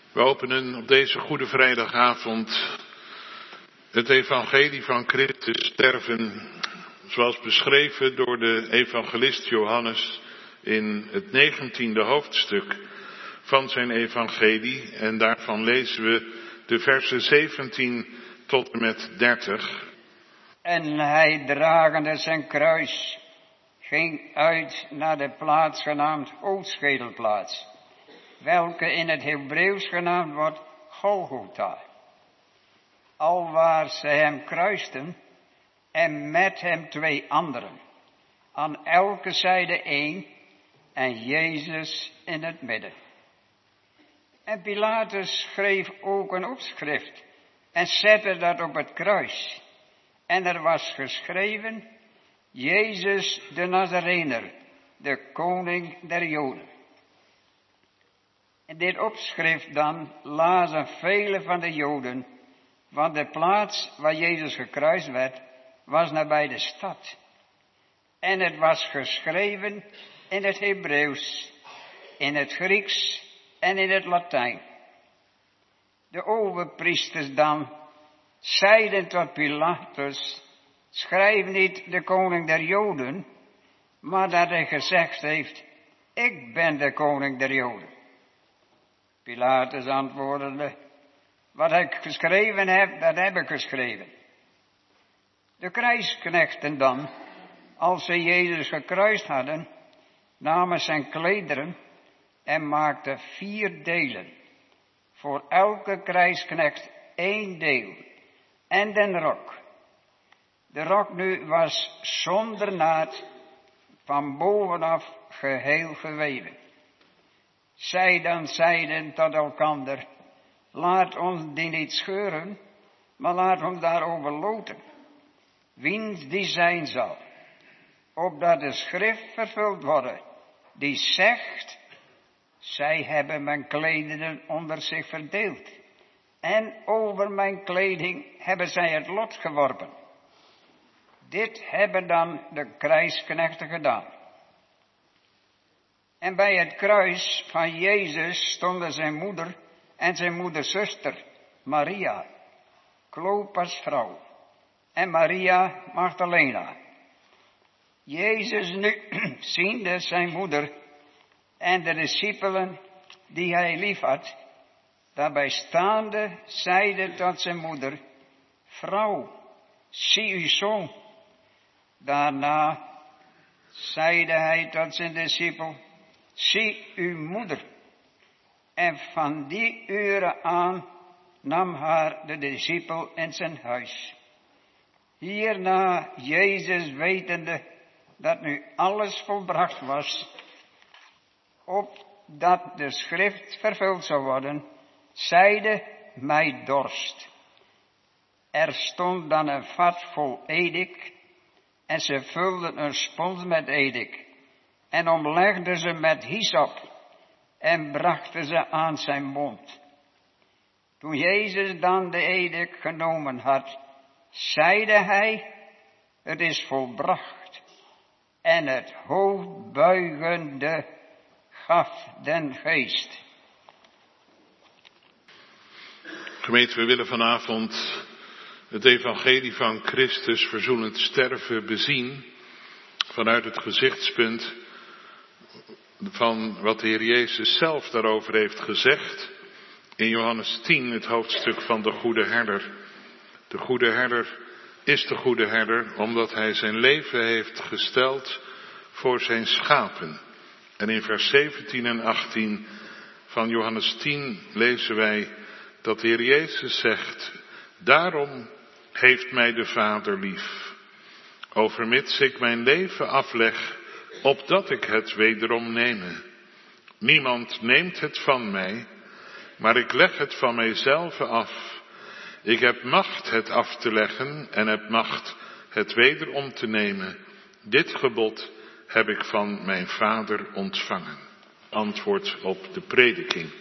We openen op deze Goede Vrijdagavond het evangelie van Christus sterven, zoals beschreven door de evangelist Johannes in het 19e hoofdstuk van zijn evangelie. En daarvan lezen we de versen 17 tot en met 30. En hij, dragende zijn kruis, ging uit naar de plaats genaamd Hoofdschedelplaats, welke in het Hebreeuws genaamd wordt Golgotha. Alwaar ze hem kruisten en met hem 2 anderen, aan elke zijde 1 en Jezus in het midden. En Pilatus schreef ook een opschrift en zette dat op het kruis. En er was geschreven: Jezus de Nazarener, de koning der Joden. En dit opschrift dan lazen vele van de Joden, want de plaats waar Jezus gekruist werd, was nabij de stad. En het was geschreven in het Hebreeuws, in het Grieks en in het Latijn. De overpriesters dan zeiden tot Pilatus: schrijf niet de koning der Joden, maar dat hij gezegd heeft: ik ben de koning der Joden. Pilatus antwoordde: wat ik geschreven heb, dat heb ik geschreven. De krijgsknechten dan, als ze Jezus gekruist hadden, namen zijn klederen en maakten 4 delen. Voor elke krijgsknecht 1 deel. En den rok. De rok nu was zonder naad, van bovenaf geheel geweven. Zij dan zeiden tot elkander: laat ons die niet scheuren, maar laat ons daarover loten, wiens die zijn zal, opdat de schrift vervuld worden, die zegt: zij hebben mijn klederen onder zich verdeeld, en over mijn kleding hebben zij het lot geworpen. Dit hebben dan de krijgsknechten gedaan. En bij het kruis van Jezus stonden zijn moeder en zijn moeders zuster, Maria, Klopas vrouw, en Maria Magdalena. Jezus nu ziende zijn moeder en de discipelen die hij lief had, daarbij staande zeide tot zijn moeder: vrouw, zie uw zoon. Daarna zeide hij tot zijn discipel: zie uw moeder. En van die uren aan nam haar de discipel in zijn huis. Hierna Jezus wetende dat nu alles volbracht was, opdat de schrift vervuld zou worden, zeide: mij dorst. Er stond dan een vat vol edik, en ze vulden een spons met edik, en omlegden ze met hyssop, en brachten ze aan zijn mond. Toen Jezus dan de edik genomen had, zeide hij: het is volbracht. En het hoofd buigende gaf den geest. Gemeente, we willen vanavond het evangelie van Christus verzoenend sterven bezien vanuit het gezichtspunt van wat de Heer Jezus zelf daarover heeft gezegd in Johannes 10, het hoofdstuk van de goede herder. De goede herder is de goede herder omdat hij zijn leven heeft gesteld voor zijn schapen. En in vers 17 en 18 van Johannes 10 lezen wij dat de Heer Jezus zegt: daarom heeft mij de Vader lief, overmits ik mijn leven afleg, opdat ik het wederom neme. Niemand neemt het van mij, maar ik leg het van mijzelf af. Ik heb macht het af te leggen en heb macht het wederom te nemen. Dit gebod heb ik van mijn Vader ontvangen. Antwoord op de prediking.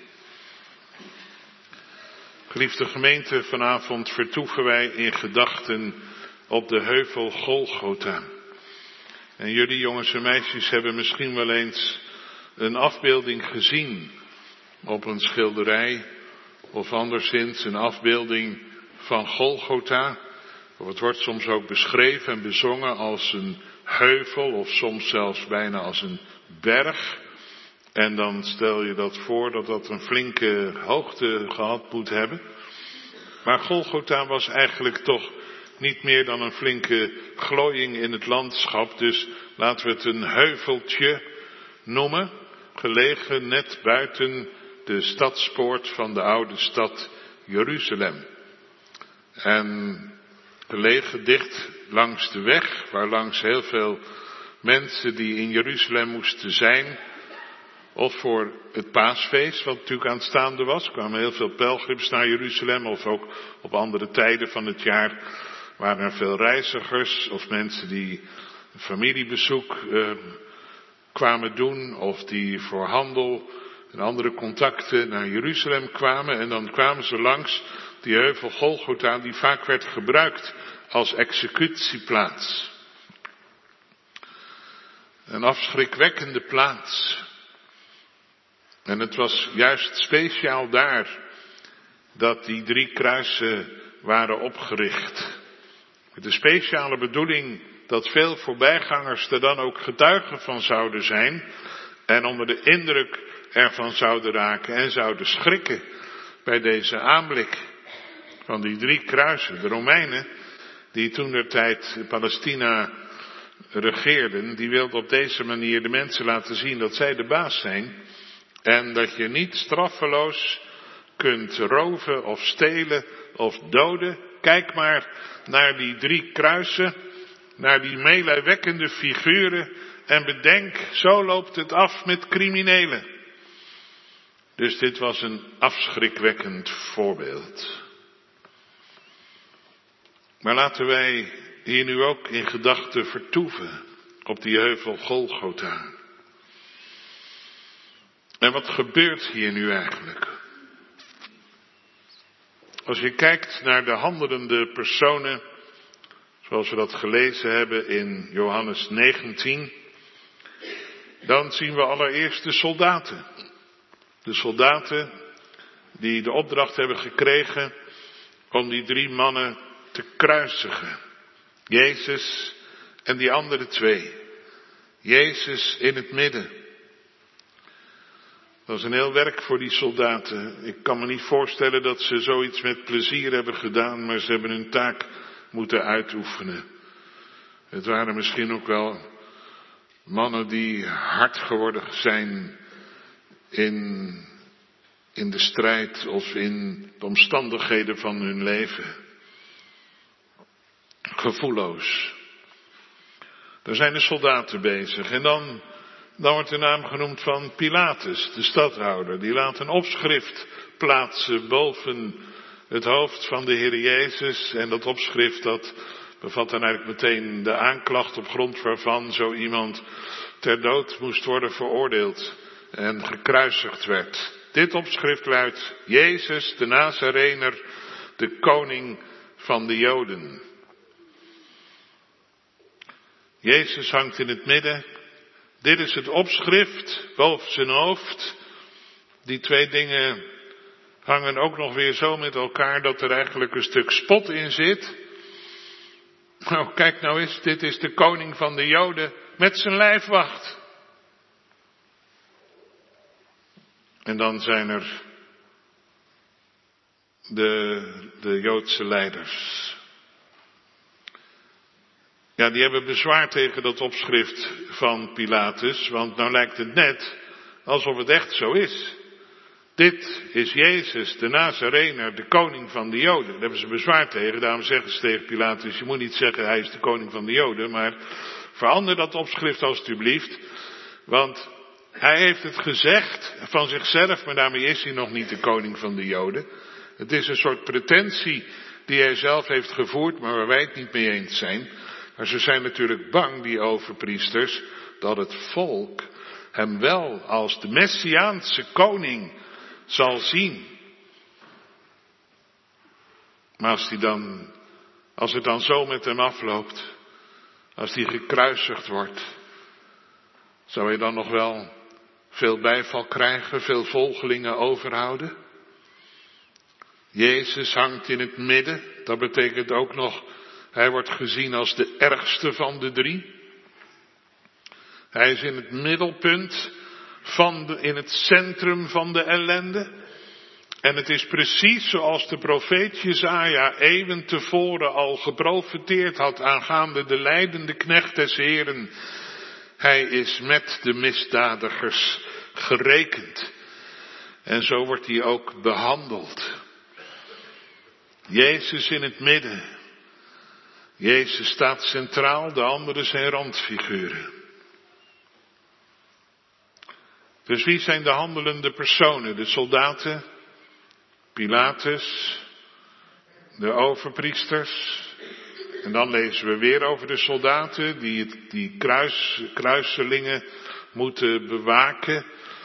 Geliefde gemeente, vanavond vertoeven wij in gedachten op de heuvel Golgotha. En jullie jongens en meisjes hebben misschien wel eens een afbeelding gezien op een schilderij of anderszins een afbeelding van Golgotha. Of het wordt soms ook beschreven en bezongen als een heuvel of soms zelfs bijna als een berg. En dan stel je dat voor dat dat een flinke hoogte gehad moet hebben. Maar Golgotha was eigenlijk toch niet meer dan een flinke glooiing in het landschap. Dus laten we het een heuveltje noemen. Gelegen net buiten de stadspoort van de oude stad Jeruzalem. En gelegen dicht langs de weg, waar langs heel veel mensen die in Jeruzalem moesten zijn, of voor het paasfeest, wat natuurlijk aanstaande was, kwamen heel veel pelgrims naar Jeruzalem, of ook op andere tijden van het jaar waren er veel reizigers, of mensen die een familiebezoek kwamen doen, of die voor handel en andere contacten naar Jeruzalem kwamen. En dan kwamen ze langs die heuvel Golgotha, die vaak werd gebruikt als executieplaats. Een afschrikwekkende plaats. En het was juist speciaal daar dat die 3 kruisen waren opgericht. Met de speciale bedoeling dat veel voorbijgangers er dan ook getuigen van zouden zijn en onder de indruk ervan zouden raken en zouden schrikken bij deze aanblik van die 3 kruisen. De Romeinen, die toentertijd Palestina regeerden, die wilden op deze manier de mensen laten zien dat zij de baas zijn en dat je niet straffeloos kunt roven of stelen of doden. Kijk maar naar die 3 kruisen, naar die meelijwekkende figuren en bedenk, zo loopt het af met criminelen. Dus dit was een afschrikwekkend voorbeeld. Maar laten wij hier nu ook in gedachten vertoeven op die heuvel Golgotha. En wat gebeurt hier nu eigenlijk? Als je kijkt naar de handelende personen, zoals we dat gelezen hebben in Johannes 19, dan zien we allereerst de soldaten. De soldaten die de opdracht hebben gekregen om die 3 mannen te kruisigen. Jezus en die andere 2. Jezus in het midden. Dat was een heel werk voor die soldaten. Ik kan me niet voorstellen dat ze zoiets met plezier hebben gedaan, maar ze hebben hun taak moeten uitoefenen. Het waren misschien ook wel mannen die hard geworden zijn in de strijd of in de omstandigheden van hun leven. Gevoelloos. Daar zijn de soldaten bezig. En dan wordt de naam genoemd van Pilatus, de stadhouder. Die laat een opschrift plaatsen boven het hoofd van de Heer Jezus. En dat opschrift dat bevat dan eigenlijk meteen de aanklacht op grond waarvan zo iemand ter dood moest worden veroordeeld en gekruisigd werd. Dit opschrift luidt: Jezus de Nazarener, de koning van de Joden. Jezus hangt in het midden. Dit is het opschrift boven zijn hoofd. Die 2 dingen hangen ook nog weer zo met elkaar dat er eigenlijk een stuk spot in zit. Nou, kijk nou eens, dit is de koning van de Joden met zijn lijfwacht. En dan zijn er de Joodse leiders. Ja, die hebben bezwaar tegen dat opschrift van Pilatus, want nou lijkt het net alsof het echt zo is. Dit is Jezus, de Nazarener, de koning van de Joden. Daar hebben ze bezwaar tegen, daarom zeggen ze tegen Pilatus: je moet niet zeggen hij is de koning van de Joden, maar verander dat opschrift alstublieft, want hij heeft het gezegd van zichzelf, maar daarmee is hij nog niet de koning van de Joden. Het is een soort pretentie die hij zelf heeft gevoerd, maar waar wij het niet mee eens zijn. Maar ze zijn natuurlijk bang, die overpriesters, dat het volk hem wel als de Messiaanse koning zal zien. Maar als het dan zo met hem afloopt, als hij gekruisigd wordt, zou hij dan nog wel veel bijval krijgen, veel volgelingen overhouden? Jezus hangt in het midden. Dat betekent ook nog, hij wordt gezien als de ergste van de drie. Hij is in het middelpunt in het centrum van de ellende. En het is precies zoals de profeet Jesaja eeuwen tevoren al geprofeteerd had aangaande de lijdende knecht des Heren. Hij is met de misdadigers gerekend. En zo wordt hij ook behandeld. Jezus in het midden. Jezus staat centraal, de anderen zijn randfiguren. Dus wie zijn de handelende personen? De soldaten, Pilatus, de overpriesters. En dan lezen we weer over de soldaten die kruiselingen moeten bewaken.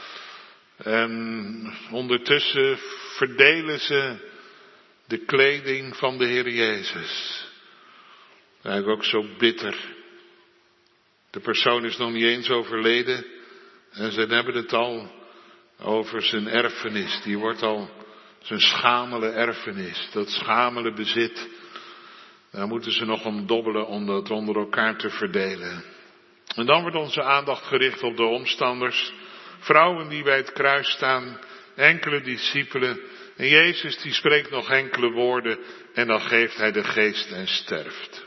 En ondertussen verdelen ze de kleding van de Heer Jezus. Eigenlijk ook zo bitter. De persoon is nog niet eens overleden. En ze hebben het al over zijn erfenis. Die wordt al zijn schamele erfenis. Dat schamele bezit. Daar moeten ze nog om dobbelen om dat onder elkaar te verdelen. En dan wordt onze aandacht gericht op de omstanders. Vrouwen die bij het kruis staan. Enkele discipelen. En Jezus die spreekt nog enkele woorden. En dan geeft hij de geest en sterft.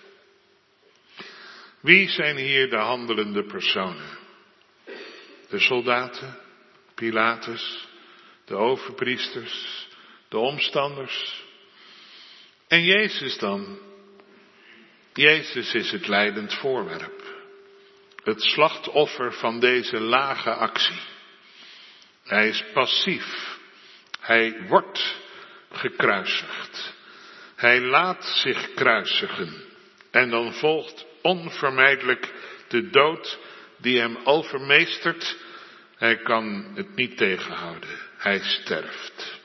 Wie zijn hier de handelende personen? De soldaten, Pilatus, de overpriesters, de omstanders. En Jezus dan? Jezus is het lijdend voorwerp. Het slachtoffer van deze lage actie. Hij is passief. Hij wordt gekruisigd. Hij laat zich kruisigen. En dan volgt onvermijdelijk de dood die hem overmeestert. Hij kan het niet tegenhouden. Hij sterft.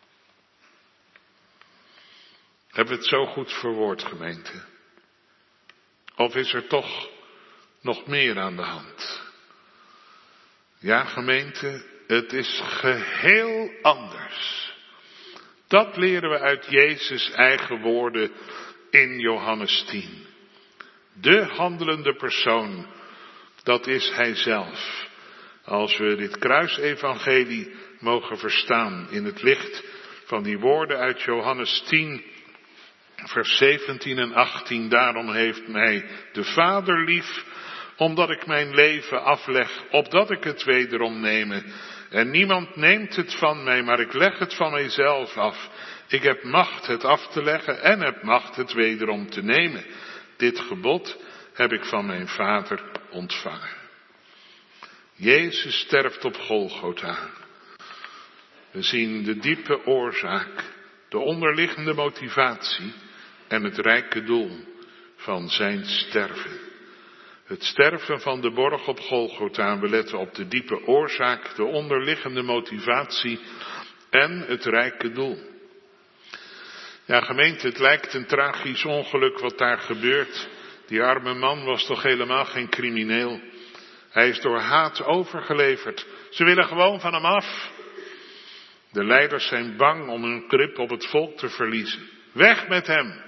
Hebben we het zo goed verwoord, gemeente? Of is er toch nog meer aan de hand? Ja, gemeente, het is geheel anders. Dat leren we uit Jezus' eigen woorden in Johannes 10. De handelende persoon, dat is hij zelf. Als we dit kruisevangelie mogen verstaan in het licht van die woorden uit Johannes 10, vers 17 en 18. Daarom heeft mij de Vader lief, omdat ik mijn leven afleg, opdat ik het wederom neme. En niemand neemt het van mij, maar ik leg het van mijzelf af. Ik heb macht het af te leggen en heb macht het wederom te nemen. Dit gebod heb ik van mijn Vader ontvangen. Jezus sterft op Golgotha. We zien de diepe oorzaak, de onderliggende motivatie en het rijke doel van zijn sterven. Het sterven van de borg op Golgotha. We letten op de diepe oorzaak, de onderliggende motivatie en het rijke doel. Ja, gemeente, het lijkt een tragisch ongeluk wat daar gebeurt. Die arme man was toch helemaal geen crimineel. Hij is door haat overgeleverd. Ze willen gewoon van hem af. De leiders zijn bang om hun grip op het volk te verliezen. Weg met hem.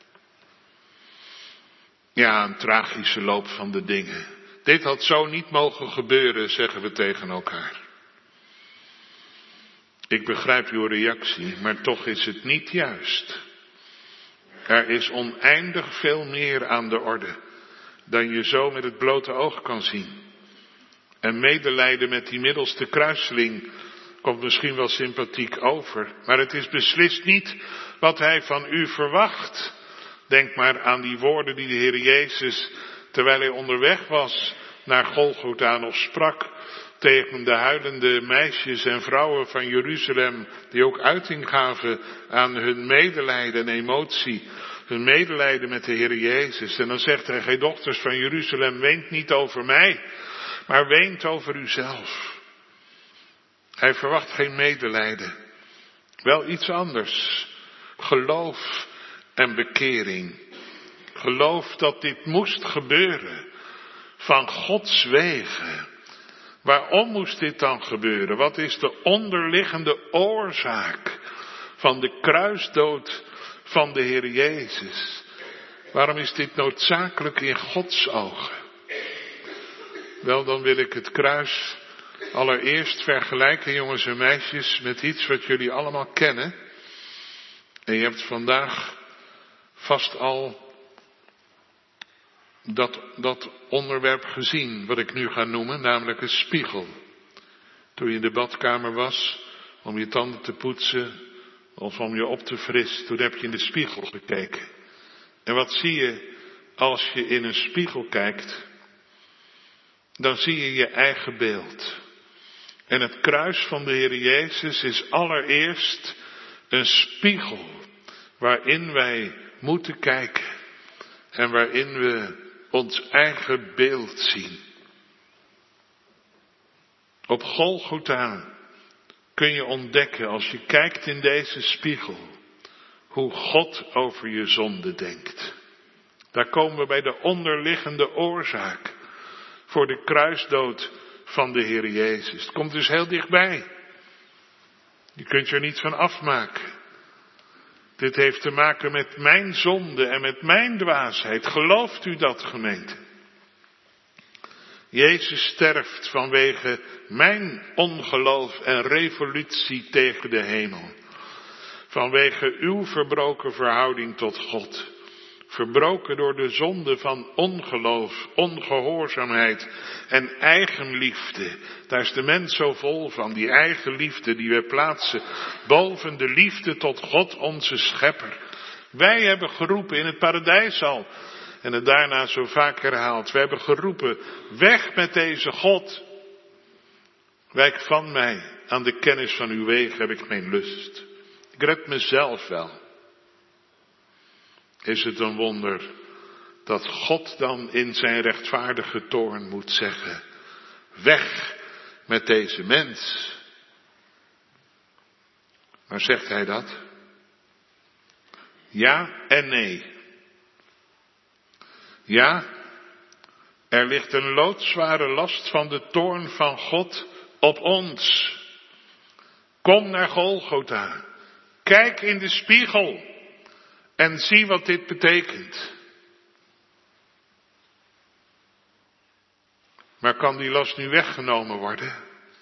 Ja, een tragische loop van de dingen. Dit had zo niet mogen gebeuren, zeggen we tegen elkaar. Ik begrijp uw reactie, maar toch is het niet juist. Er is oneindig veel meer aan de orde dan je zo met het blote oog kan zien. En medelijden met die middelste kruiseling komt misschien wel sympathiek over, maar het is beslist niet wat hij van u verwacht. Denk maar aan die woorden die de Heer Jezus, terwijl hij onderweg was naar Golgotha, nog sprak tegen de huilende meisjes en vrouwen van Jeruzalem, die ook uiting gaven aan hun medelijden en emotie, hun medelijden met de Heer Jezus. En dan zegt hij, gij dochters van Jeruzalem, weent niet over mij, maar weent over uzelf. Hij verwacht geen medelijden, wel iets anders. Geloof en bekering. Geloof dat dit moest gebeuren. Van Gods wegen. Waarom moest dit dan gebeuren? Wat is de onderliggende oorzaak van de kruisdood van de Heer Jezus. Waarom is dit noodzakelijk in Gods ogen? Wel, dan wil ik het kruis allereerst vergelijken, jongens en meisjes, met iets wat jullie allemaal kennen. En je hebt vandaag vast al dat onderwerp gezien, wat ik nu ga noemen, namelijk een spiegel. Toen je in de badkamer was, om je tanden te poetsen, of om je op te frissen, toen heb je in de spiegel gekeken. En wat zie je als je in een spiegel kijkt? Dan zie je je eigen beeld. En het kruis van de Heer Jezus is allereerst een spiegel waarin wij moeten kijken en waarin we ons eigen beeld zien. Op Golgotha kun je ontdekken, als je kijkt in deze spiegel, hoe God over je zonde denkt. Daar komen we bij de onderliggende oorzaak voor de kruisdood van de Heer Jezus. Het komt dus heel dichtbij. Je kunt je er niet van afmaken. Dit heeft te maken met mijn zonde en met mijn dwaasheid. Gelooft u dat, gemeente? Jezus sterft vanwege mijn ongeloof en revolutie tegen de hemel. Vanwege uw verbroken verhouding tot God. Verbroken door de zonde van ongeloof, ongehoorzaamheid en eigenliefde. Daar is de mens zo vol van, die eigenliefde die we plaatsen boven de liefde tot God onze schepper. Wij hebben geroepen in het paradijs al, en het daarna zo vaak herhaald. We hebben geroepen, weg met deze God. Wijk van mij, aan de kennis van uw wegen heb ik geen lust. Ik red mezelf wel. Is het een wonder dat God dan in zijn rechtvaardige toorn moet zeggen, weg met deze mens. Maar zegt hij dat? Ja en nee. Ja, er ligt een loodzware last van de toorn van God op ons. Kom naar Golgotha. Kijk in de spiegel. En zie wat dit betekent. Maar kan die last nu weggenomen worden?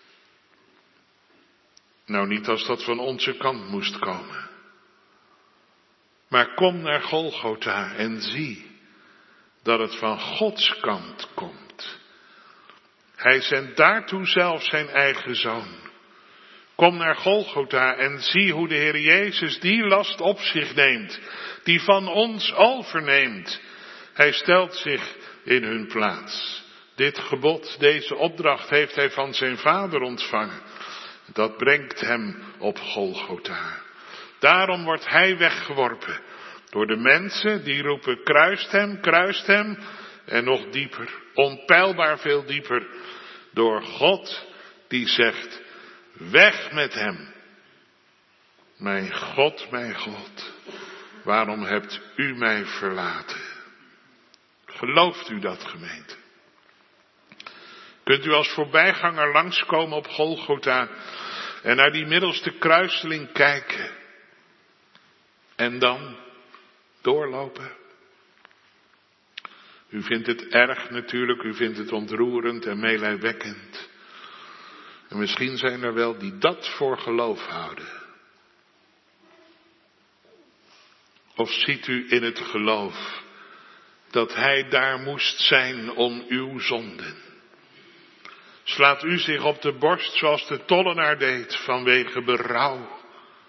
Nou, niet als dat van onze kant moest komen. Maar kom naar Golgotha en zie dat het van Gods kant komt. Hij zendt daartoe zelf zijn eigen zoon. Kom naar Golgotha en zie hoe de Heer Jezus die last op zich neemt, die van ons overneemt. Hij stelt zich in hun plaats. Dit gebod, deze opdracht heeft hij van zijn Vader ontvangen. Dat brengt hem op Golgotha. Daarom wordt hij weggeworpen door de mensen die roepen, kruist hem. En nog dieper, onpeilbaar veel dieper, door God die zegt, weg met hem. Mijn God, waarom hebt u mij verlaten? Gelooft u dat, gemeente? Kunt u als voorbijganger langskomen op Golgotha en naar die middelste kruiseling kijken en dan doorlopen? U vindt het erg natuurlijk, u vindt het ontroerend en meelijwekkend. En misschien zijn er wel die dat voor geloof houden. Of ziet u in het geloof dat hij daar moest zijn om uw zonden? Slaat u zich op de borst zoals de tollenaar deed vanwege berouw?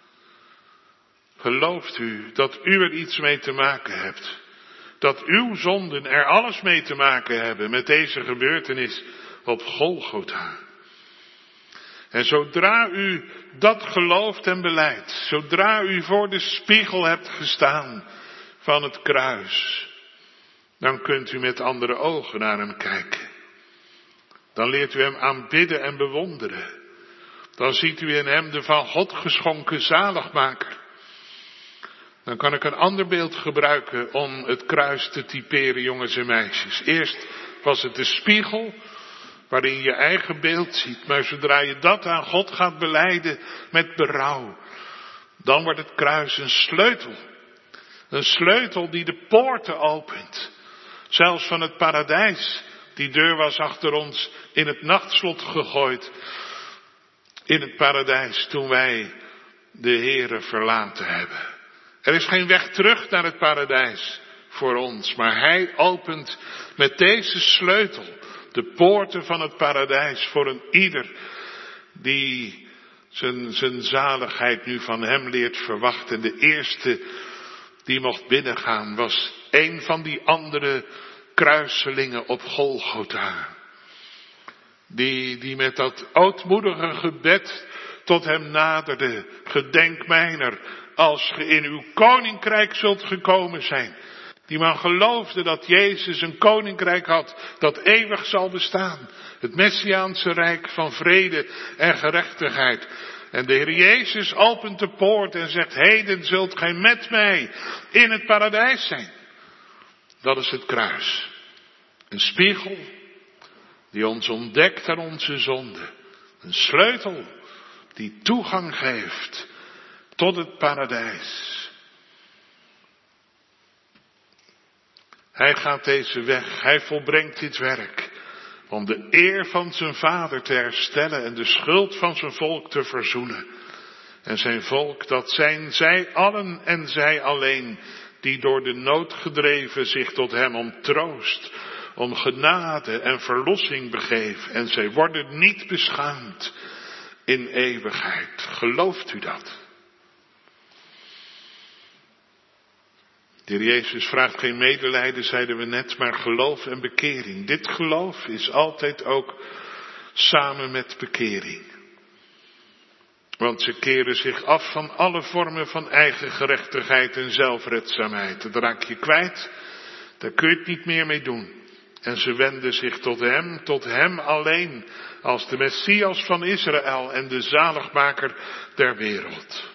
Gelooft u dat u er iets mee te maken hebt? Dat uw zonden er alles mee te maken hebben met deze gebeurtenis op Golgotha? En zodra u dat gelooft en belijdt, zodra u voor de spiegel hebt gestaan van het kruis, dan kunt u met andere ogen naar hem kijken. Dan leert u hem aanbidden en bewonderen. Dan ziet u in hem de van God geschonken zaligmaker. Dan kan ik een ander beeld gebruiken om het kruis te typeren, jongens en meisjes. Eerst was het de spiegel waarin je je eigen beeld ziet. Maar zodra je dat aan God gaat belijden met berouw, dan wordt het kruis een sleutel. Een sleutel die de poorten opent. Zelfs van het paradijs. Die deur was achter ons in het nachtslot gegooid. In het paradijs toen wij de Heere verlaten hebben. Er is geen weg terug naar het paradijs voor ons. Maar Hij opent met deze sleutel de poorten van het paradijs voor een ieder die zijn zaligheid nu van Hem leert verwachten. De eerste die mocht binnengaan was een van die andere kruiselingen op Golgotha. Die met dat ootmoedige gebed tot Hem naderde. Gedenk mijner als ge in uw koninkrijk zult gekomen zijn. Die man geloofde dat Jezus een koninkrijk had dat eeuwig zal bestaan. Het Messiaanse rijk van vrede en gerechtigheid. En de Heer Jezus opent de poort en zegt, heden zult gij met mij in het paradijs zijn. Dat is het kruis. Een spiegel die ons ontdekt aan onze zonde. Een sleutel die toegang geeft tot het paradijs. Hij gaat deze weg, hij volbrengt dit werk om de eer van zijn Vader te herstellen en de schuld van zijn volk te verzoenen. En zijn volk, dat zijn zij allen en zij alleen, die door de nood gedreven zich tot hem om troost, om genade en verlossing begeven. En zij worden niet beschaamd in eeuwigheid. Gelooft u dat? De Heer Jezus vraagt geen medelijden, zeiden we net, maar geloof en bekering. Dit geloof is altijd ook samen met bekering. Want ze keren zich af van alle vormen van eigen gerechtigheid en zelfredzaamheid. Dat raak je kwijt, daar kun je het niet meer mee doen. En ze wenden zich tot hem alleen, als de Messias van Israël en de zaligmaker der wereld.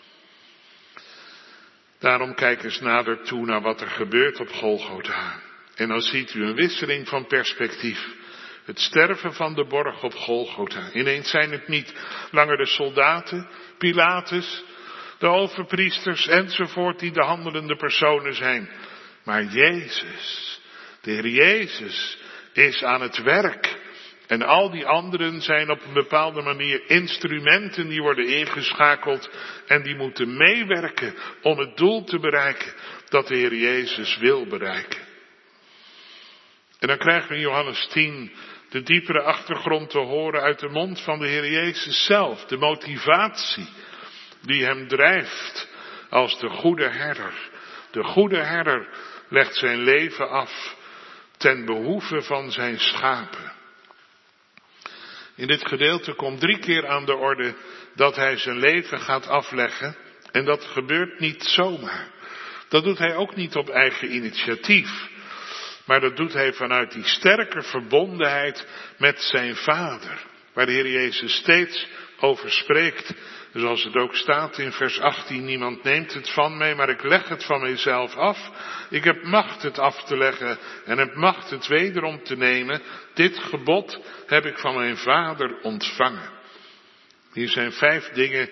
Daarom kijk eens nader toe naar wat er gebeurt op Golgotha. En dan ziet u een wisseling van perspectief. Het sterven van de borg op Golgotha. Ineens zijn het niet langer de soldaten, Pilatus, de overpriesters enzovoort die de handelende personen zijn. Maar Jezus, de Heer Jezus, is aan het werk. En al die anderen zijn op een bepaalde manier instrumenten die worden ingeschakeld en die moeten meewerken om het doel te bereiken dat de Heer Jezus wil bereiken. En dan krijgen we in Johannes 10 de diepere achtergrond te horen uit de mond van de Heer Jezus zelf. De motivatie die hem drijft als de goede herder. De goede herder legt zijn leven af ten behoeve van zijn schapen. In dit gedeelte komt 3 keer aan de orde dat hij zijn leven gaat afleggen. En dat gebeurt niet zomaar. Dat doet hij ook niet op eigen initiatief. Maar dat doet hij vanuit die sterke verbondenheid met zijn Vader. Waar de Heer Jezus steeds over spreekt. Zoals het ook staat in vers 18. Niemand neemt het van mij, maar ik leg het van mijzelf af. Ik heb macht het af te leggen en heb macht het wederom te nemen. Dit gebod heb ik van mijn Vader ontvangen. Hier zijn 5 dingen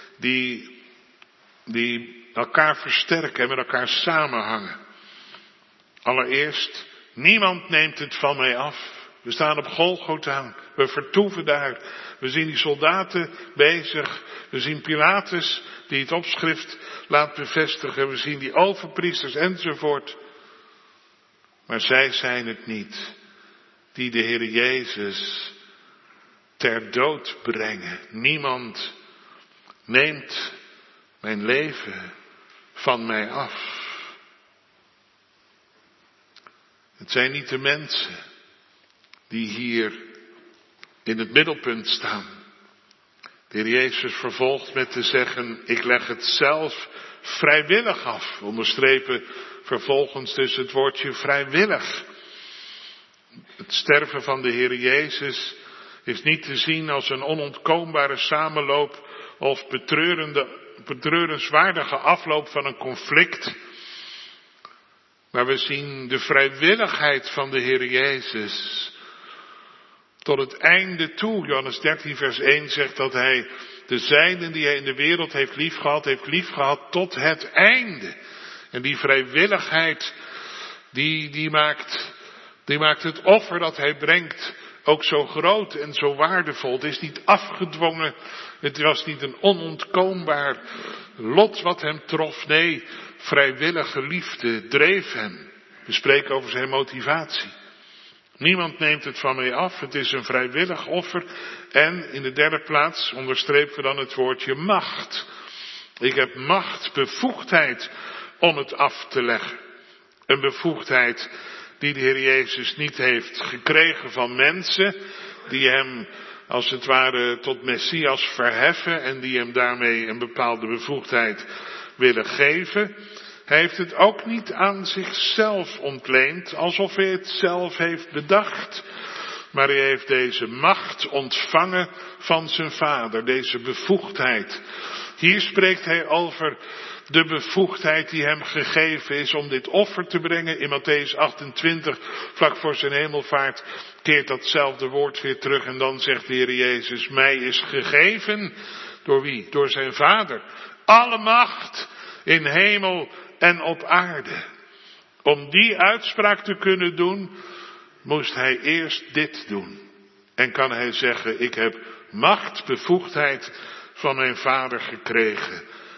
die elkaar versterken en met elkaar samenhangen. Allereerst, niemand neemt het van mij af. We staan op Golgotha, we vertoeven daar. We zien die soldaten bezig. We zien Pilatus die het opschrift laat bevestigen. We zien die overpriesters enzovoort. Maar zij zijn het niet die de Heer Jezus ter dood brengen. Niemand neemt mijn leven van mij af. Het zijn niet de mensen die hier in het middelpunt staan. De Heer Jezus vervolgt met te zeggen, ik leg het zelf vrijwillig af. Onderstrepen vervolgens dus het woordje vrijwillig. Het sterven van de Heer Jezus is niet te zien als een onontkoombare samenloop of betreurenswaardige afloop van een conflict. Maar we zien de vrijwilligheid van de Heer Jezus tot het einde toe. Johannes 13 vers 1 zegt dat hij de zijnen die hij in de wereld heeft liefgehad tot het einde. En die vrijwilligheid, die maakt het offer dat hij brengt ook zo groot en zo waardevol. Het is niet afgedwongen, het was niet een onontkoombaar lot wat hem trof. Nee, vrijwillige liefde dreef hem. We spreken over zijn motivatie. Niemand neemt het van mij af, het is een vrijwillig offer. En in de derde plaats onderstrepen we dan het woordje macht. Ik heb macht, bevoegdheid om het af te leggen. Een bevoegdheid die de Heer Jezus niet heeft gekregen van mensen, die hem als het ware tot Messias verheffen en die hem daarmee een bepaalde bevoegdheid willen geven. Hij heeft het ook niet aan zichzelf ontleend, alsof hij het zelf heeft bedacht. Maar hij heeft deze macht ontvangen van zijn Vader, deze bevoegdheid. Hier spreekt hij over de bevoegdheid die hem gegeven is om dit offer te brengen. In Mattheüs 28, vlak voor zijn hemelvaart, keert datzelfde woord weer terug. En dan zegt de Heer Jezus, mij is gegeven, door wie? Door zijn Vader. Alle macht in hemel en op aarde. Om die uitspraak te kunnen doen, moest hij eerst dit doen. En kan hij zeggen, ik heb macht, bevoegdheid van mijn Vader gekregen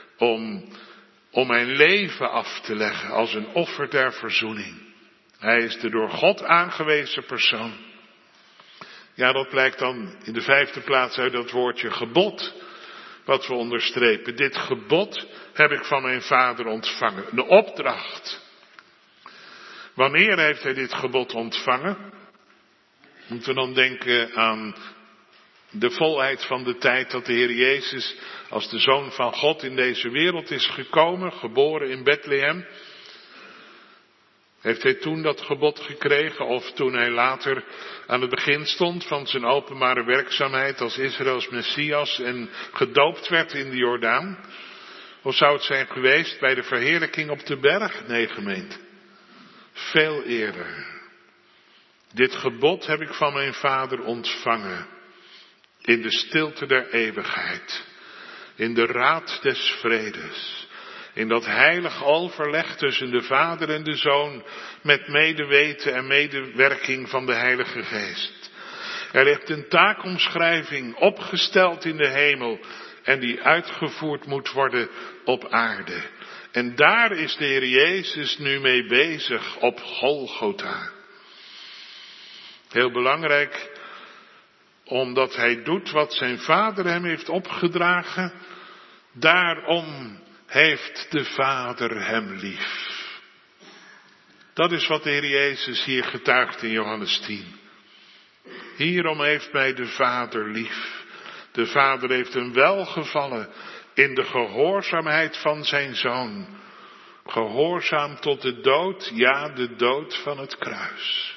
om mijn leven af te leggen als een offer der verzoening. Hij is de door God aangewezen persoon. Ja, dat blijkt dan in de vijfde plaats uit dat woordje gebod, wat we onderstrepen. Dit gebod heb ik van mijn Vader ontvangen. De opdracht. Wanneer heeft hij dit gebod ontvangen? Moeten we dan denken aan de volheid van de tijd dat de Heer Jezus als de Zoon van God in deze wereld is gekomen, geboren in Bethlehem. Heeft hij toen dat gebod gekregen of toen hij later aan het begin stond van zijn openbare werkzaamheid als Israëls Messias en gedoopt werd in de Jordaan? Of zou het zijn geweest bij de verheerlijking op de berg? Nee, gemeente. Veel eerder. Dit gebod heb ik van mijn Vader ontvangen. In de stilte der eeuwigheid. In de raad des vredes. In dat heilig overleg tussen de Vader en de Zoon. Met medeweten en medewerking van de Heilige Geest. Er ligt een taakomschrijving opgesteld in de hemel. En die uitgevoerd moet worden op aarde. En daar is de Heer Jezus nu mee bezig op Golgotha. Heel belangrijk, omdat hij doet wat zijn Vader hem heeft opgedragen. Daarom heeft de Vader hem lief. Dat is wat de Heer Jezus hier getuigt in Johannes 10. Hierom heeft mij de Vader lief. De Vader heeft hem welgevallen in de gehoorzaamheid van zijn Zoon. Gehoorzaam tot de dood, ja, de dood van het kruis.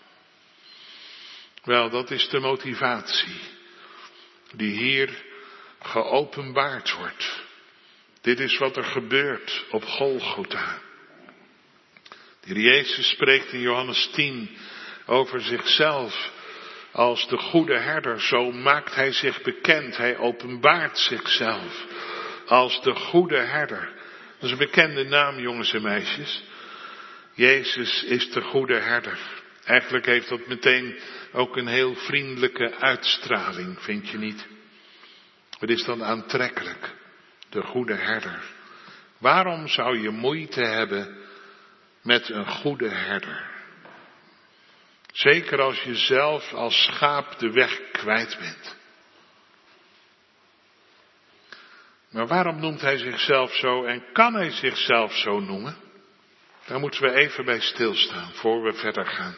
Wel, dat is de motivatie die hier geopenbaard wordt. Dit is wat er gebeurt op Golgotha. De Heer Jezus spreekt in Johannes 10 over zichzelf als de goede herder. Zo maakt hij zich bekend. Hij openbaart zichzelf als de goede herder. Dat is een bekende naam, jongens en meisjes. Jezus is de goede herder. Eigenlijk heeft dat meteen ook een heel vriendelijke uitstraling, vind je niet? Het is dan aantrekkelijk, de goede herder. Waarom zou je moeite hebben met een goede herder? Zeker als je zelf als schaap de weg kwijt bent. Maar waarom noemt hij zichzelf zo en kan hij zichzelf zo noemen? Daar moeten we even bij stilstaan voor we verder gaan.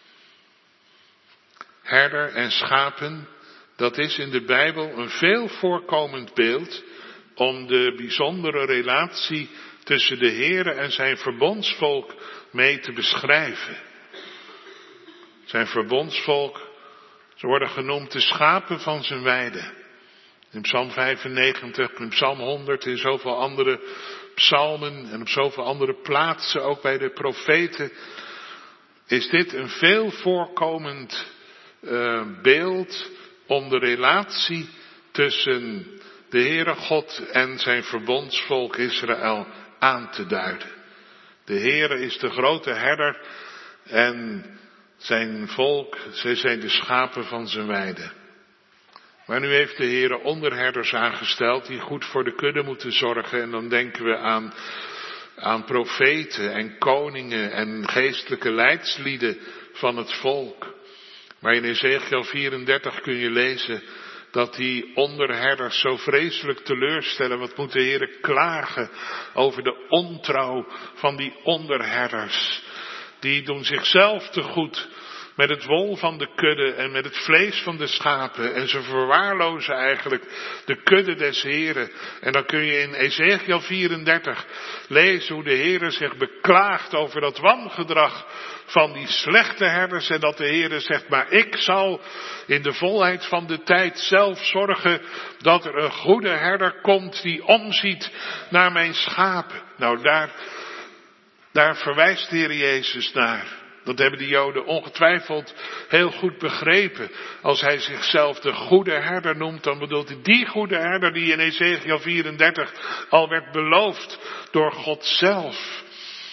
Herder en schapen, dat is in de Bijbel een veel voorkomend beeld om de bijzondere relatie tussen de Heere en zijn verbondsvolk mee te beschrijven. Zijn verbondsvolk, ze worden genoemd de schapen van zijn weide. In Psalm 95, in Psalm 100, in zoveel andere psalmen en op zoveel andere plaatsen, ook bij de profeten, is dit een veel voorkomend beeld om de relatie tussen de Heere God en zijn verbondsvolk Israël aan te duiden. De Heere is de grote herder en zijn volk, zij zijn de schapen van zijn weide. Maar nu heeft de Heere onderherders aangesteld die goed voor de kudde moeten zorgen. En dan denken we aan profeten en koningen en geestelijke leidslieden van het volk. Maar in Ezekiel 34 kun je lezen dat die onderherders zo vreselijk teleurstellen. Wat moet de Heere klagen over de ontrouw van die onderherders. Die doen zichzelf te goed met het wol van de kudde en met het vlees van de schapen. En ze verwaarlozen eigenlijk de kudde des Heren. En dan kun je in Ezekiel 34 lezen hoe de Heere zich beklaagt over dat wangedrag van die slechte herders. En dat de Heere zegt, maar ik zal in de volheid van de tijd zelf zorgen dat er een goede herder komt die omziet naar mijn schapen. Nou, daar verwijst de Heer Jezus naar. Dat hebben de Joden ongetwijfeld heel goed begrepen. Als hij zichzelf de goede herder noemt, dan bedoelt hij die goede herder die in Ezekiel 34 al werd beloofd door God zelf.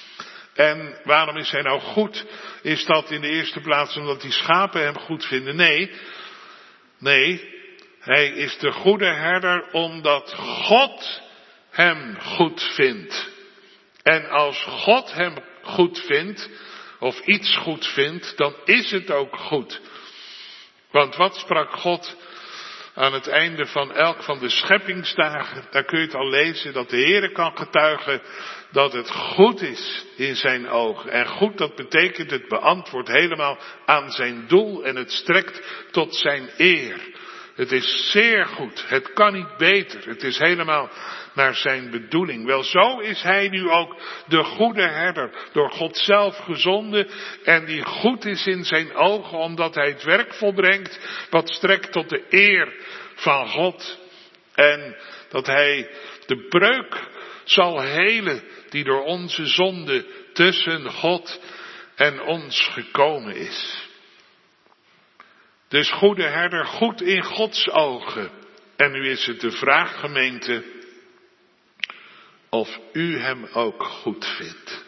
En waarom is hij nou goed? Is dat in de eerste plaats omdat die schapen hem goed vinden? Nee, hij is de goede herder omdat God hem goed vindt. En als God hem goed vindt, of iets goed vindt, dan is het ook goed. Want wat sprak God aan het einde van elk van de scheppingsdagen? Daar kun je het al lezen, dat de Heere kan getuigen dat het goed is in zijn ogen. En goed, dat betekent het beantwoordt helemaal aan zijn doel en het strekt tot zijn eer. Het is zeer goed, het kan niet beter, het is helemaal naar zijn bedoeling. Wel, zo is hij nu ook de goede herder, door God zelf gezonden en die goed is in zijn ogen, omdat hij het werk volbrengt wat strekt tot de eer van God. En dat hij de breuk zal helen die door onze zonde tussen God en ons gekomen is. Dus goede herder, goed in Gods ogen. En nu is het de vraag, gemeente, of u hem ook goed vindt.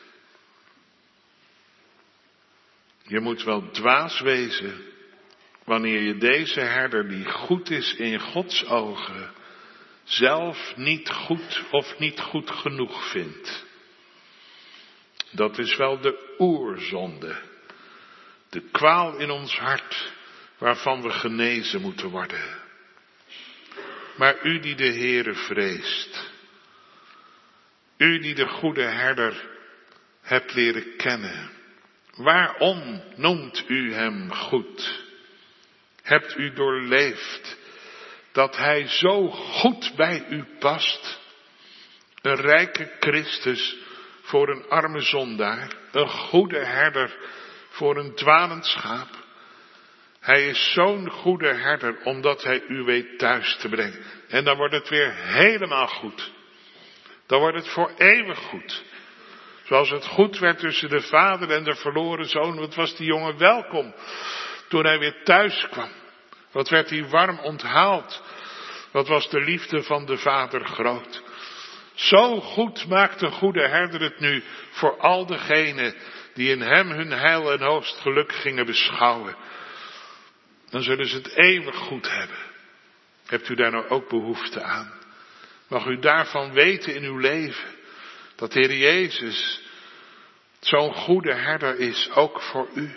Je moet wel dwaas wezen wanneer je deze herder die goed is in Gods ogen zelf niet goed of niet goed genoeg vindt. Dat is wel de oerzonde. De kwaal in ons hart waarvan we genezen moeten worden. Maar u die de Heere vreest, u die de goede herder hebt leren kennen, waarom noemt u hem goed? Hebt u doorleefd dat hij zo goed bij u past? Een rijke Christus voor een arme zondaar, een goede herder voor een dwalend schaap. Hij is zo'n goede herder omdat hij u weet thuis te brengen. En dan wordt het weer helemaal goed. Dan wordt het voor eeuwig goed. Zoals het goed werd tussen de vader en de verloren zoon. Wat was die jongen welkom toen hij weer thuis kwam. Wat werd hij warm onthaald. Wat was de liefde van de vader groot. Zo goed maakt de goede herder het nu voor al degenen die in hem hun heil en hoogst geluk gingen beschouwen. Dan zullen ze het eeuwig goed hebben. Hebt u daar nou ook behoefte aan? Mag u daarvan weten in uw leven. Dat de Heer Jezus zo'n goede herder is, ook voor u.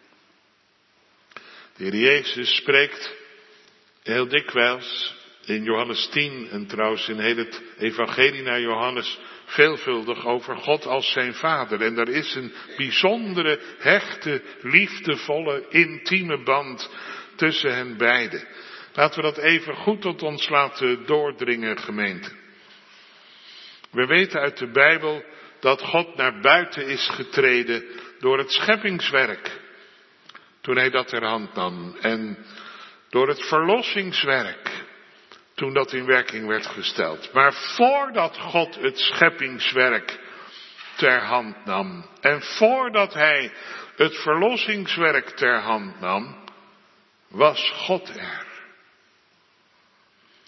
De Heer Jezus spreekt heel dikwijls in Johannes 10 en trouwens in heel het evangelie naar Johannes veelvuldig over God als zijn vader. En daar is een bijzondere, hechte, liefdevolle, intieme band tussen hen beiden. Laten we dat even goed tot ons laten doordringen, gemeente. We weten uit de Bijbel dat God naar buiten is getreden door het scheppingswerk. Toen hij dat ter hand nam. En door het verlossingswerk. Toen dat in werking werd gesteld. Maar voordat God het scheppingswerk ter hand nam. En voordat hij het verlossingswerk ter hand nam. Was God er.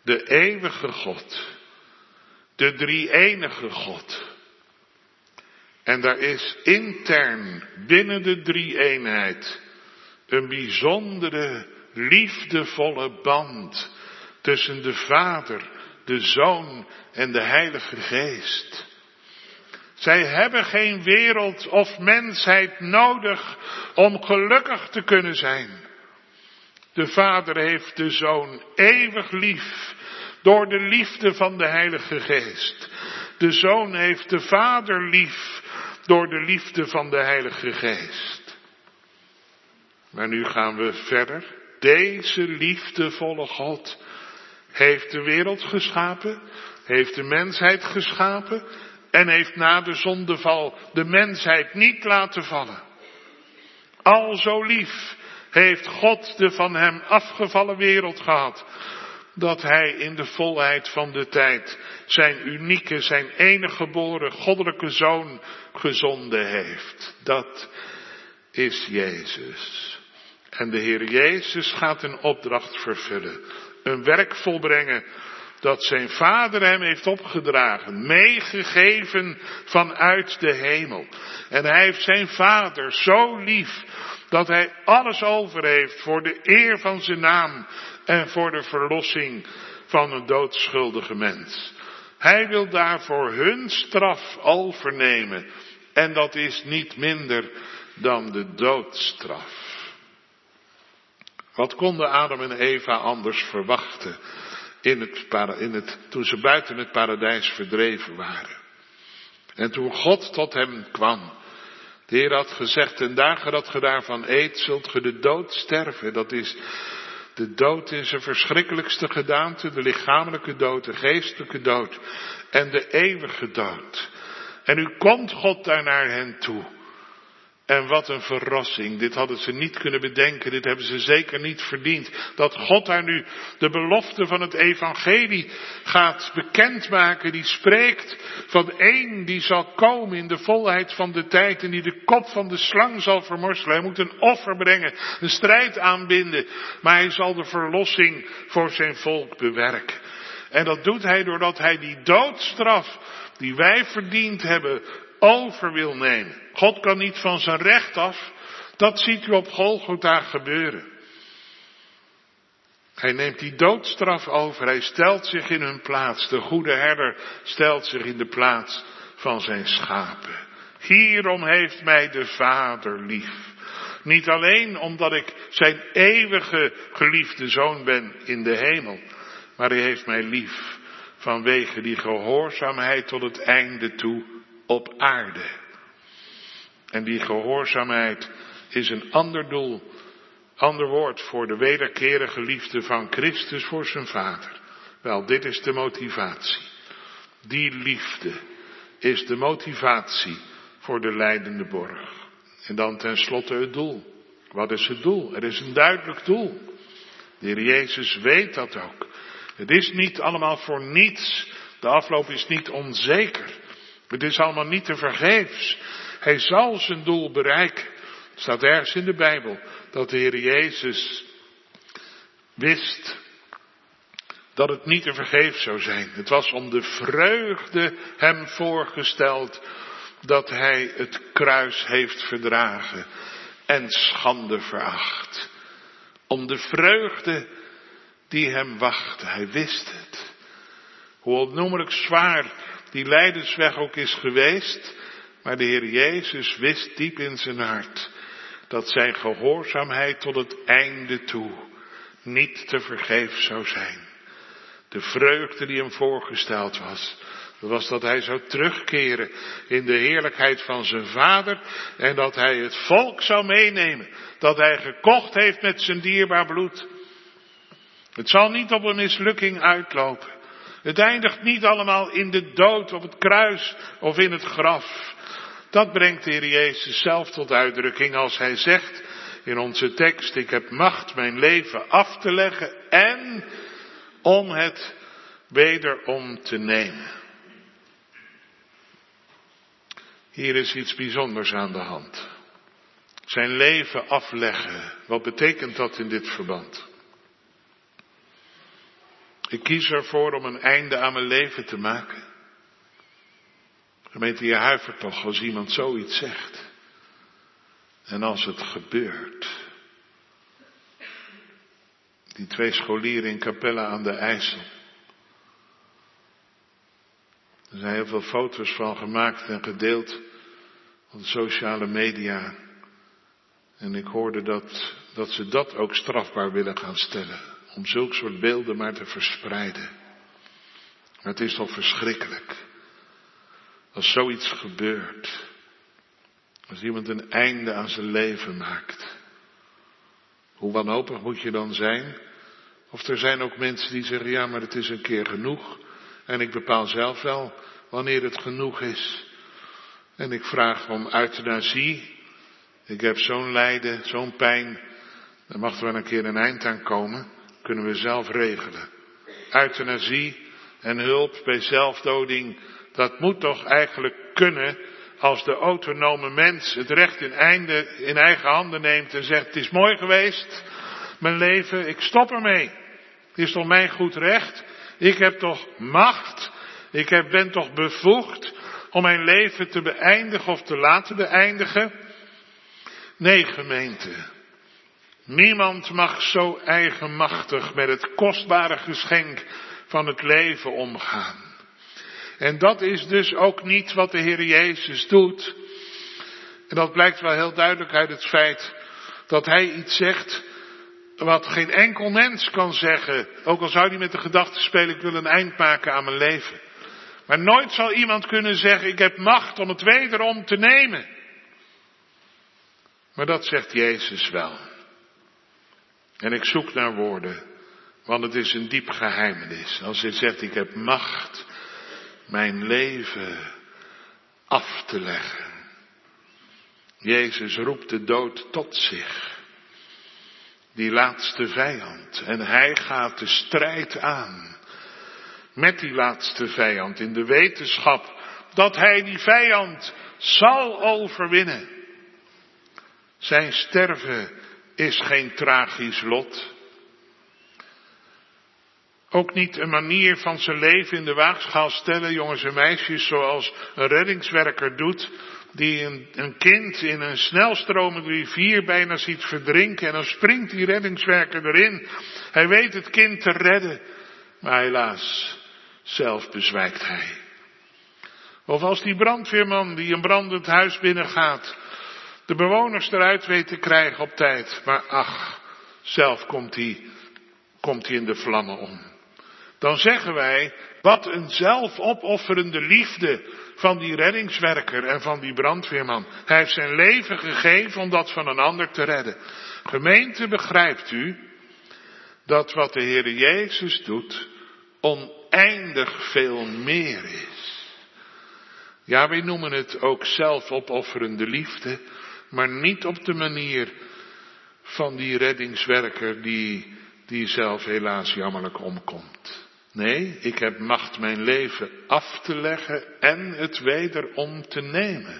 de eeuwige God, de drie-enige God. En daar is intern binnen de drie-eenheid een bijzondere, liefdevolle band tussen de Vader, de Zoon en de Heilige Geest. Zij hebben geen wereld of mensheid nodig om gelukkig te kunnen zijn. De Vader heeft de Zoon eeuwig lief door de liefde van de Heilige Geest. De Zoon heeft de Vader lief door de liefde van de Heilige Geest. Maar nu gaan we verder. Deze liefdevolle God heeft de wereld geschapen, heeft de mensheid geschapen en heeft na de zondeval de mensheid niet laten vallen. Al zo lief heeft God de van hem afgevallen wereld gehad, dat hij in de volheid van de tijd zijn unieke, zijn enige geboren goddelijke Zoon gezonden heeft. Dat is Jezus. En de Heer Jezus gaat een opdracht vervullen. Een werk volbrengen dat zijn Vader hem heeft opgedragen. Meegegeven vanuit de hemel. En hij heeft zijn Vader zo lief dat hij alles over heeft voor de eer van zijn naam en voor de verlossing van een doodschuldige mens. Hij wil daarvoor hun straf overnemen. En dat is niet minder dan de doodstraf. Wat konden Adam en Eva anders verwachten toen ze buiten het paradijs verdreven waren? En toen God tot hem kwam, de Heer had gezegd, ten dagen dat ge daarvan eet, zult ge de dood sterven. Dat is de dood in zijn verschrikkelijkste gedaante, de lichamelijke dood, de geestelijke dood en de eeuwige dood. En nu komt God daar naar hen toe. En wat een verrassing. Dit hadden ze niet kunnen bedenken. Dit hebben ze zeker niet verdiend. Dat God daar nu de belofte van het evangelie gaat bekendmaken. Die spreekt van één die zal komen in de volheid van de tijd. En die de kop van de slang zal vermorselen. Hij moet een offer brengen. Een strijd aanbinden. Maar hij zal de verlossing voor zijn volk bewerken. En dat doet hij doordat hij die doodstraf die wij verdiend hebben over wil nemen. God kan niet van zijn recht af. Dat ziet u op Golgotha gebeuren. Hij neemt die doodstraf over. Hij stelt zich in hun plaats. De goede herder stelt zich in de plaats van zijn schapen. Hierom heeft mij de Vader lief. Niet alleen omdat ik zijn eeuwige geliefde zoon ben in de hemel. Maar hij heeft mij lief vanwege die gehoorzaamheid tot het einde toe op aarde. En die gehoorzaamheid is een ander doel, ander woord voor de wederkerige liefde van Christus voor zijn Vader. Wel, dit is de motivatie. Die liefde is de motivatie voor de lijdende borg. En dan tenslotte het doel. Wat is het doel? Er is een duidelijk doel. De Heer Jezus weet dat ook. Het is niet allemaal voor niets. De afloop is niet onzeker. Het is allemaal niet te vergeefs. Hij zal zijn doel bereiken. Het staat ergens in de Bijbel dat de Heer Jezus wist dat het niet te vergeefs zou zijn. Het was om de vreugde hem voorgesteld dat hij het kruis heeft verdragen en schande veracht. Om de vreugde die hem wachtte. Hij wist het. Hoe onnoemelijk zwaar die lijdensweg ook is geweest. Maar de Heer Jezus wist diep in zijn hart dat zijn gehoorzaamheid tot het einde toe niet te vergeefs zou zijn. De vreugde die hem voorgesteld was dat hij zou terugkeren in de heerlijkheid van zijn Vader en dat hij het volk zou meenemen dat hij gekocht heeft met zijn dierbaar bloed. Het zal niet op een mislukking uitlopen. Het eindigt niet allemaal in de dood, op het kruis of in het graf. Dat brengt de Heer Jezus zelf tot uitdrukking als hij zegt in onze tekst: ik heb macht mijn leven af te leggen en om het wederom te nemen. Hier is iets bijzonders aan de hand. Zijn leven afleggen. Wat betekent dat in dit verband? Ik kies ervoor om een einde aan mijn leven te maken. Gemeente, je huivert toch als iemand zoiets zegt. En als het gebeurt. Die 2 scholieren in Capelle aan de IJssel. Er zijn heel veel foto's van gemaakt en gedeeld op de sociale media. En ik hoorde dat ze dat ook strafbaar willen gaan stellen. Om zulke soort beelden maar te verspreiden. Maar het is toch verschrikkelijk. Als zoiets gebeurt. Als iemand een einde aan zijn leven maakt. Hoe wanhopig moet je dan zijn? Of er zijn ook mensen die zeggen, ja, maar het is een keer genoeg. En ik bepaal zelf wel wanneer het genoeg is. En ik vraag om euthanasie. Ik heb zo'n lijden, zo'n pijn. Daar mag er wel een keer een eind aan komen. Kunnen we zelf regelen. Euthanasie en hulp bij zelfdoding. Dat moet toch eigenlijk kunnen als de autonome mens het recht in eigen handen neemt en zegt, het is mooi geweest, mijn leven, ik stop ermee. Het is toch mijn goed recht? Ik heb toch macht? Ik ben toch bevoegd om mijn leven te beëindigen of te laten beëindigen? Nee, gemeente. Niemand mag zo eigenmachtig met het kostbare geschenk van het leven omgaan. En dat is dus ook niet wat de Heer Jezus doet. En dat blijkt wel heel duidelijk uit het feit dat hij iets zegt wat geen enkel mens kan zeggen. Ook al zou hij met de gedachte spelen, ik wil een eind maken aan mijn leven. Maar nooit zal iemand kunnen zeggen, ik heb macht om het wederom te nemen. Maar dat zegt Jezus wel. En ik zoek naar woorden, want het is een diep geheimenis. Als hij zegt, ik heb macht mijn leven af te leggen. Jezus roept de dood tot zich. Die laatste vijand. En hij gaat de strijd aan. Met die laatste vijand. In de wetenschap dat hij die vijand zal overwinnen. Zijn sterven is geen tragisch lot. Ook niet een manier van zijn leven in de waagschaal stellen, jongens en meisjes, zoals een reddingswerker doet, die een kind in een snelstromende rivier bijna ziet verdrinken en dan springt die reddingswerker erin. Hij weet het kind te redden, maar helaas, zelf bezwijkt hij. Of als die brandweerman die een brandend huis binnengaat, de bewoners eruit weet te krijgen op tijd, maar ach, zelf komt hij in de vlammen om. Dan zeggen wij, wat een zelfopofferende liefde van die reddingswerker en van die brandweerman. Hij heeft zijn leven gegeven om dat van een ander te redden. Gemeente, begrijpt u dat wat de Heer Jezus doet oneindig veel meer is. Ja, wij noemen het ook zelfopofferende liefde, maar niet op de manier van die reddingswerker die zelf helaas jammerlijk omkomt. Nee, ik heb macht mijn leven af te leggen en het wederom te nemen.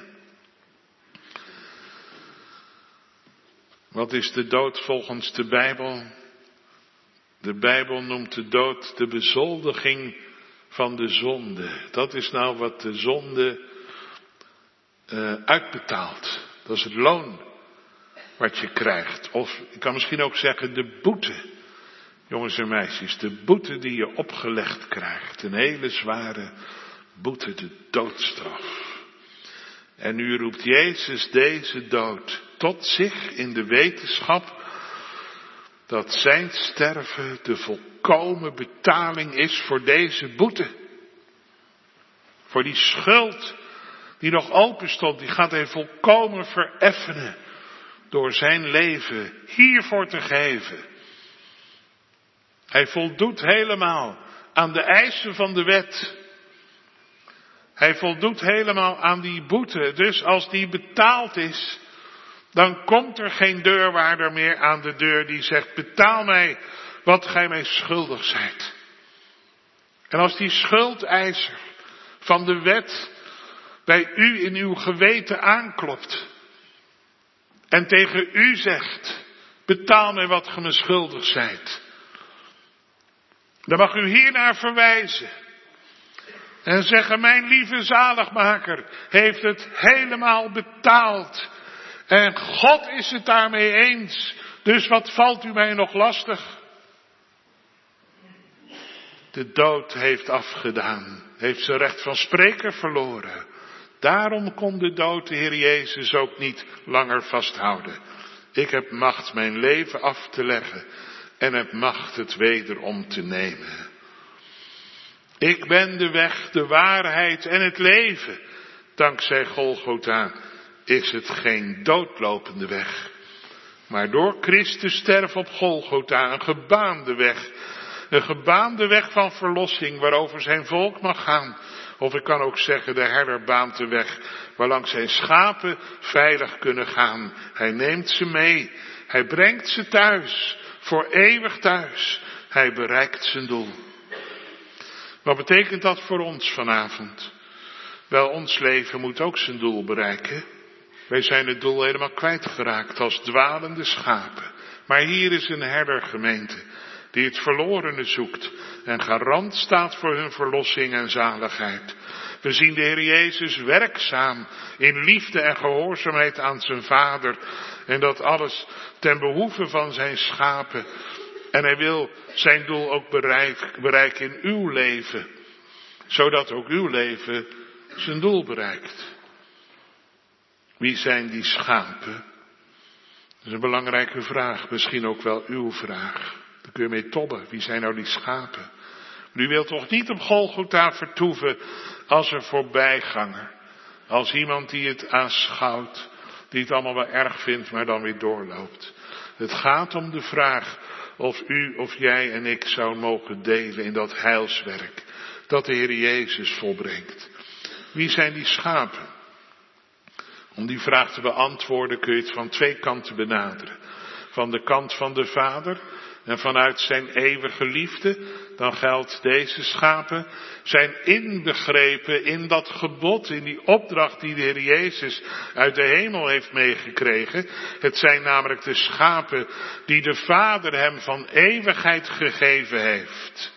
Wat is de dood volgens de Bijbel? De Bijbel noemt de dood de bezoldiging van de zonde. Dat is nou wat de zonde uitbetaalt. Dat is het loon wat je krijgt. Of ik kan misschien ook zeggen de boete. Jongens en meisjes, de boete die je opgelegd krijgt. Een hele zware boete, de doodstraf. En nu roept Jezus deze dood tot zich in de wetenschap dat zijn sterven de volkomen betaling is voor deze boete. Voor die schuld die nog open stond, die gaat hij volkomen vereffenen door zijn leven hiervoor te geven. Hij voldoet helemaal aan de eisen van de wet. Hij voldoet helemaal aan die boete. Dus als die betaald is, dan komt er geen deurwaarder meer aan de deur die zegt, betaal mij wat gij mij schuldig zijt. En als die schuldeiser van de wet bij u in uw geweten aanklopt en tegen u zegt, betaal mij wat gij me schuldig zijt. Dan mag u hiernaar verwijzen. En zeggen, mijn lieve zaligmaker heeft het helemaal betaald. En God is het daarmee eens. Dus wat valt u mij nog lastig? De dood heeft afgedaan. Heeft zijn recht van spreken verloren. Daarom kon de dood de Heer Jezus ook niet langer vasthouden. Ik heb macht mijn leven af te leggen. En heb macht het wederom te nemen. Ik ben de weg, de waarheid en het leven. Dankzij Golgotha is het geen doodlopende weg. Maar door Christus sterf op Golgotha een gebaande weg. Een gebaande weg van verlossing waarover zijn volk mag gaan. Of ik kan ook zeggen, de herder baant de weg waarlangs zijn schapen veilig kunnen gaan. Hij neemt ze mee. Hij brengt ze thuis. Voor eeuwig thuis. Hij bereikt zijn doel. Wat betekent dat voor ons vanavond? Wel, ons leven moet ook zijn doel bereiken. Wij zijn het doel helemaal kwijtgeraakt als dwalende schapen. Maar hier is een herdergemeente die het verlorene zoekt en garant staat voor hun verlossing en zaligheid. We zien de Heer Jezus werkzaam in liefde en gehoorzaamheid aan zijn Vader. En dat alles ten behoeve van zijn schapen. En hij wil zijn doel ook bereiken in uw leven. Zodat ook uw leven zijn doel bereikt. Wie zijn die schapen? Dat is een belangrijke vraag. Misschien ook wel uw vraag. Daar kun je mee tobben. Wie zijn nou die schapen? U wilt toch niet op Golgotha vertoeven als een voorbijganger. Als iemand die het aanschouwt. Die het allemaal wel erg vindt, maar dan weer doorloopt. Het gaat om de vraag of u of jij en ik zouden mogen delen in dat heilswerk. Dat de Heer Jezus volbrengt. Wie zijn die schapen? Om die vraag te beantwoorden kun je het van twee kanten benaderen. Van de kant van de Vader en vanuit zijn eeuwige liefde, dan geldt deze schapen zijn inbegrepen in dat gebod, in die opdracht die de Heer Jezus uit de hemel heeft meegekregen. Het zijn namelijk de schapen die de Vader hem van eeuwigheid gegeven heeft.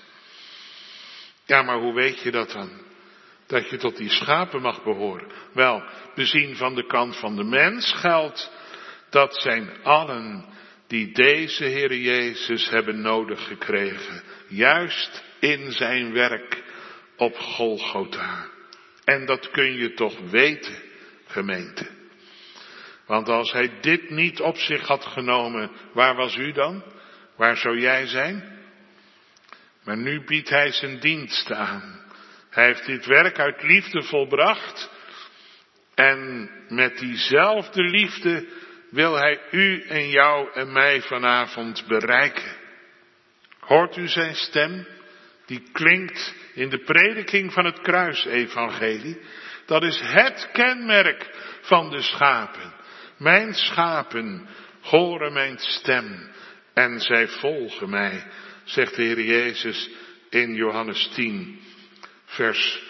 Ja, maar hoe weet je dat dan? Dat je tot die schapen mag behoren. Wel, bezien van de kant van de mens geldt, dat zijn allen die deze Heer Jezus hebben nodig gekregen. Juist in zijn werk op Golgotha. En dat kun je toch weten, gemeente. Want als hij dit niet op zich had genomen, waar was u dan? Waar zou jij zijn? Maar nu biedt hij zijn diensten aan. Hij heeft dit werk uit liefde volbracht. En met diezelfde liefde wil hij u en jou en mij vanavond bereiken. Hoort u zijn stem? Die klinkt in de prediking van het kruisevangelie. Dat is het kenmerk van de schapen. Mijn schapen horen mijn stem en zij volgen mij, zegt de Heer Jezus in Johannes 10, vers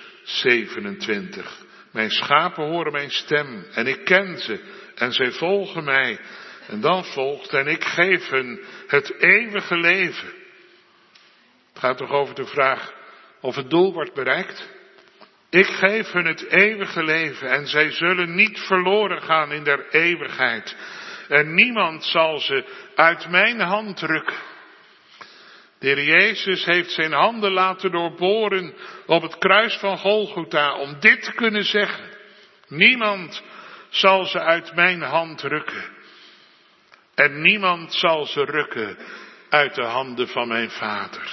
27. Mijn schapen horen mijn stem en ik ken ze en zij volgen mij. En dan volgt en ik geef hun het eeuwige leven. Het gaat toch over de vraag of het doel wordt bereikt? Ik geef hun het eeuwige leven en zij zullen niet verloren gaan in der eeuwigheid. En niemand zal ze uit mijn hand rukken. De Heer Jezus heeft zijn handen laten doorboren op het kruis van Golgotha om dit te kunnen zeggen. Niemand zal ze uit mijn hand rukken. En niemand zal ze rukken uit de handen van mijn Vader.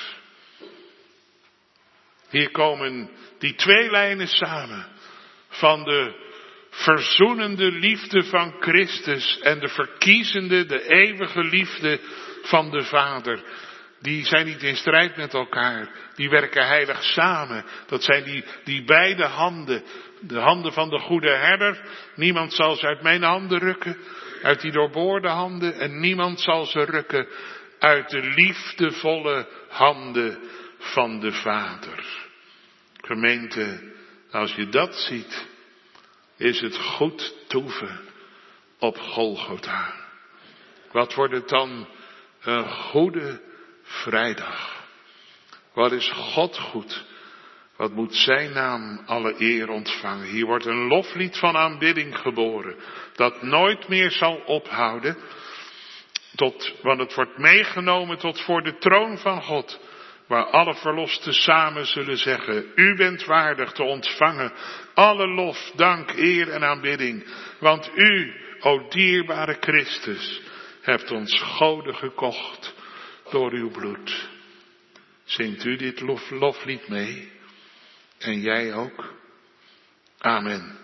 Hier komen die twee lijnen samen. Van de verzoenende liefde van Christus en de verkiezende, de eeuwige liefde van de Vader. Die zijn niet in strijd met elkaar. Die werken heilig samen. Dat zijn die beide handen. De handen van de goede herder. Niemand zal ze uit mijn handen rukken. Uit die doorboorde handen. En niemand zal ze rukken uit de liefdevolle handen van de Vader. Gemeente, als je dat ziet, is het goed toeven op Golgotha. Wat wordt het dan een goede vrijdag. Wat is God goed? Wat moet zijn naam alle eer ontvangen? Hier wordt een loflied van aanbidding geboren, dat nooit meer zal ophouden, want het wordt meegenomen tot voor de troon van God, waar alle verlosten samen zullen zeggen, u bent waardig te ontvangen alle lof, dank, eer en aanbidding, want u, o dierbare Christus, hebt ons goden gekocht door uw bloed. Zingt u dit loflied mee? En jij ook? Amen.